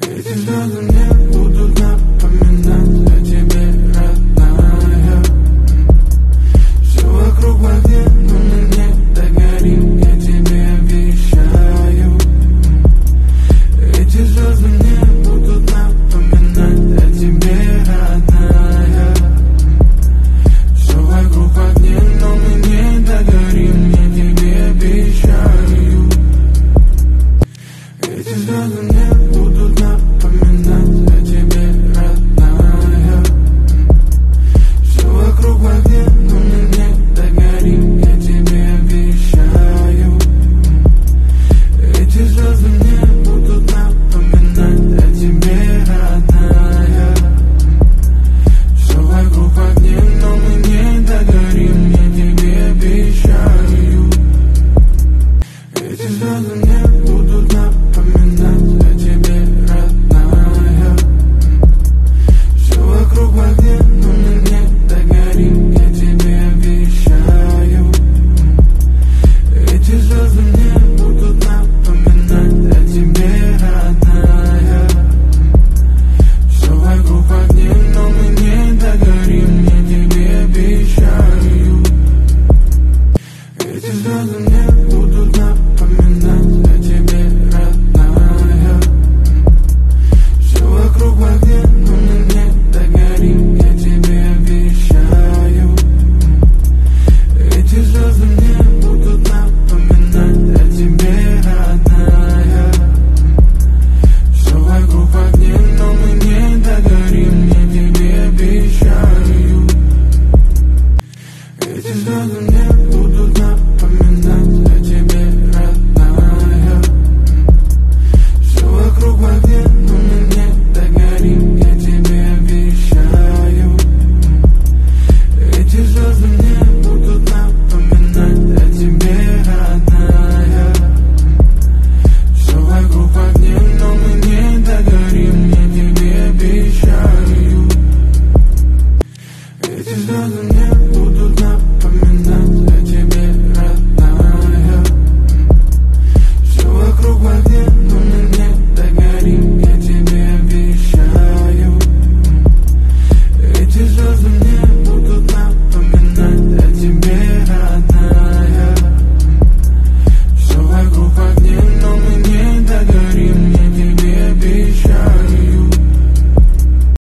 Эти звезды мне будут напоминать о тебе, родная. Все вокруг в огне, но мы не догорим, я тебе обещаю. Эти звезды мне будут напоминать о тебе, родная. Все вокруг в огне, но мы не догорим, я тебе обещаю. Эти звезды мне будут напоминать